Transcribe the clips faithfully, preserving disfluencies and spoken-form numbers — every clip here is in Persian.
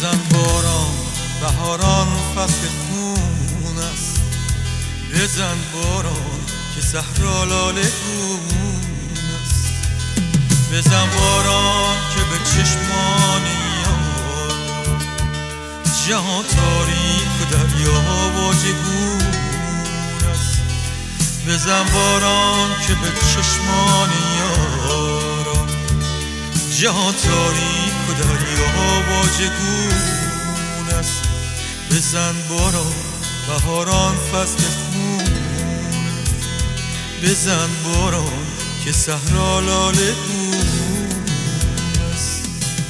بزن باران بهاران فصل خون است، بزن باران که صحرا لاله گون است، بزن باران که به چشمان یار جهان تاریک و دریا واژگون است، بزن باران که به چشمان یار جهان تاریک و دریا واژگون است، بزن باران بهاران فصل خون است، بزن باران که صحرا لاله گون است.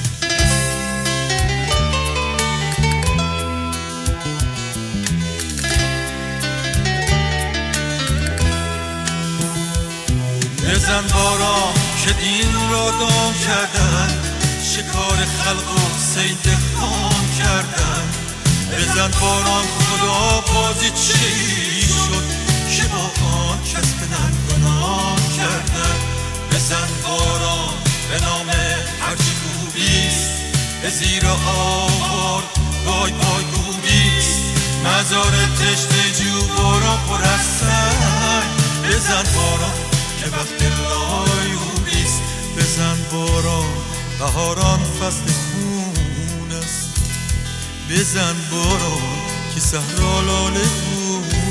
بزن باران که دین را دام کردن، شکار خلق و صید خام کردن، بزن باران خدا بازی چی شد که با آن کس به من گناه کردن، بزن باران به نام هرچی خوبیست، به زیر آوار بای بای گوبیست، مزار تشت جو باران پر از سنگ، بزن باران که وقت لایوبیست، بزن باران بهاران فصل خون است، بزن باران که صحرا لاله گون است.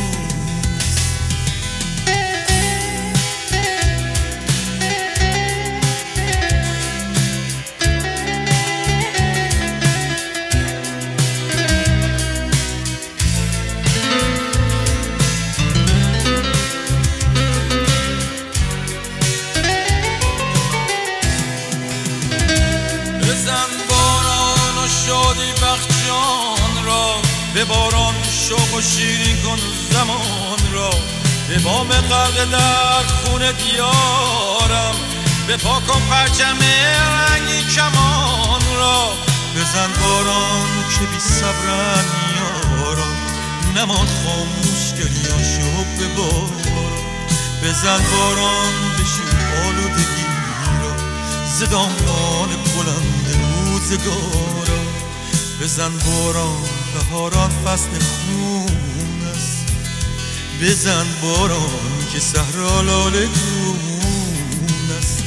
بزن باران و شادی بخش جان را، به باران شوق و شیرین کن زمان را، به بام غرق در خون دیارم به پاک کن پرچم رنگی کمان را، بزن باران که بی صبرن یاران نماند خاموش گریان شو به باران، بزن باران بشور آلودگی را ز دامان بلند روزگارا، بزن باران بهاران فصل خون است، بزن باران که صحرا لاله گون است.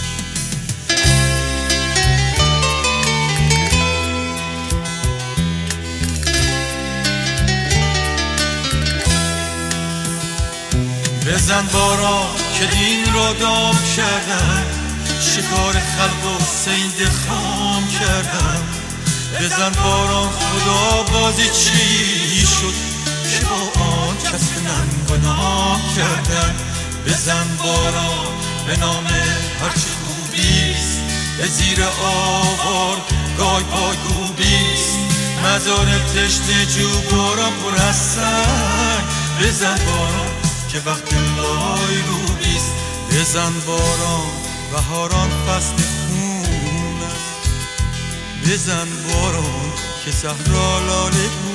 بزن باران که دین را دام کردن، شکار خلق و صید خام کردن، بزن باران خدا بازی چی شد که با آن کس به من گناه کردن، بزن باران به نام هرچی خوبیست، به زیر آوار گای پای گوبیست، مزار تشت جو باران پر از سنگ، بزن باران که وقت لای روبیست، بزن باران بهاران فصل خون است، بزن باران که صحرا لاله گون